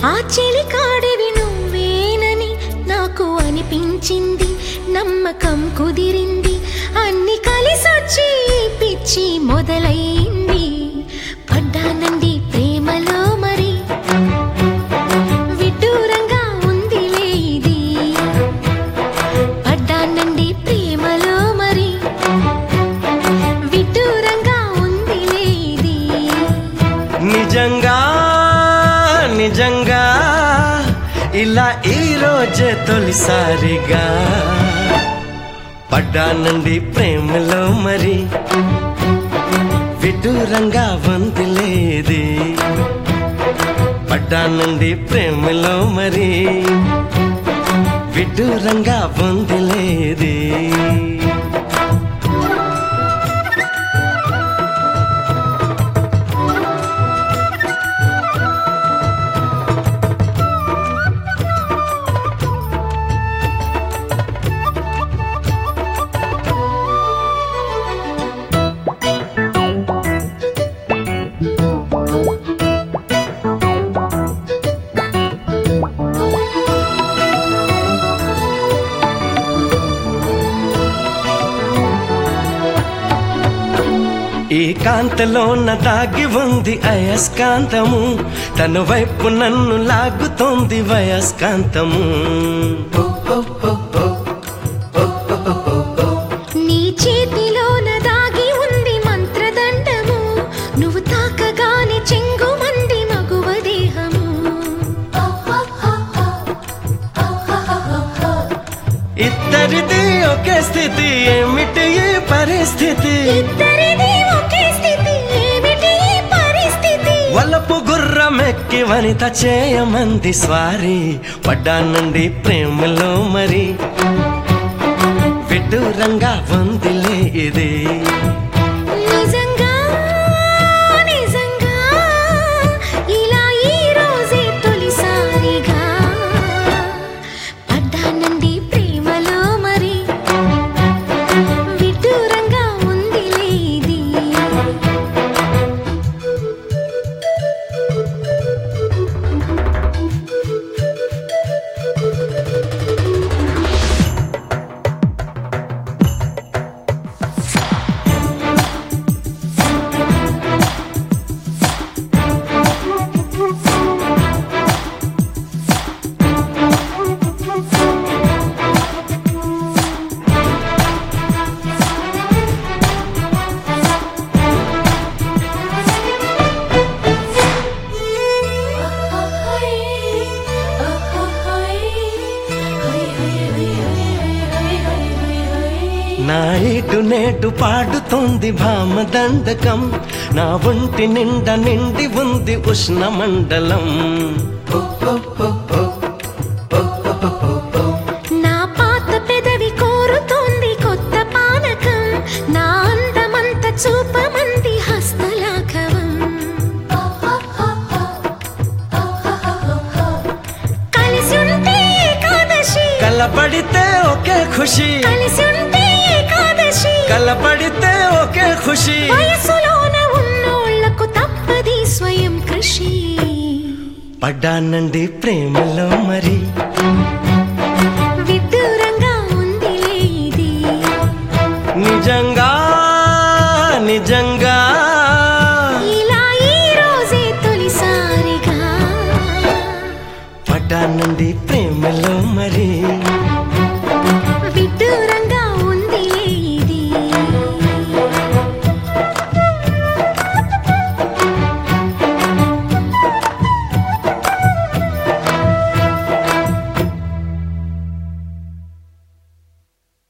ఆ చెలికాడివి నువ్వేనని నాకు అనిపించింది, నమ్మకం కుదిరింది, అన్ని కలిసొచ్చి పిచ్చి మొదలైంది. పడ్డానండి ప్రేమలో మరి, విడ్డూరంగా ఉందిలే ఇది. పడ్డానండి ప్రేమలో మరి, విడ్డూరంగా ఉందిలే ఇది. నిజంగా నిజంగా ఇలా ఈ రోజే తొలిసారిగా పడ్డానండి ప్రేమలో మరి, విడ్డూరంగా వందిలేది. పడ్డానండి ప్రేమలో మరి, విడ్డూరంగా వందిలేది. ఈ కాంతలోన దాగి ఉంది అయస్కాంతము, తన వైపు నన్ను లాగుతోంది వయస్కాంతము. నీ చేతిలోన దాగి ఉంది మంత్రదండము, నువ్వు తాకగానే చెంగుమంది మగువ దేహము. ఇద్దరిది ఒకే స్థితి, ఏమిటి ఈ పరిస్థితి? వలపు గుర్రమెక్కి వనిత చేయమంది స్వారీ. పడ్డానండి ప్రేమలో మరి, విడ్డూరంగా వందిలే ఇది. నిజంగా నిజంగా ఇలా ఈ రోజే తొలిసారిగా పడ్డానండి ప్రేమలో మరి, విడ్డూరంగా ఉందిలే ఇది. నా ఇటు నేటు పాడుతోంది భామదండకం, నా ఒంటి నిండా నిండి ఉంది ఉష్ణ మండలం. నా పాత పెదవి కోరుతోంది కొత్త పానకం, నా అందమంత చూపమంది హస్తలాఘవం. కలిసి ఉంటే ఏకాదశి, కలబడితే ఒకే ఖుషి. కలిసి ఉంటే ఏకాదశి, కలబడితే ఒకే ఖుషి. వయసులోన ఉన్నోళ్లకు తప్పది స్వయం కృషి. పడ్డానండి ప్రేమలో మరి, విడ్డూరంగా ఉందిలే ఇది. నిజంగా నిజంగా ఇలా ఈ రోజే తొలిసారిగా పడ్డానండి ప్రేమలో మరి.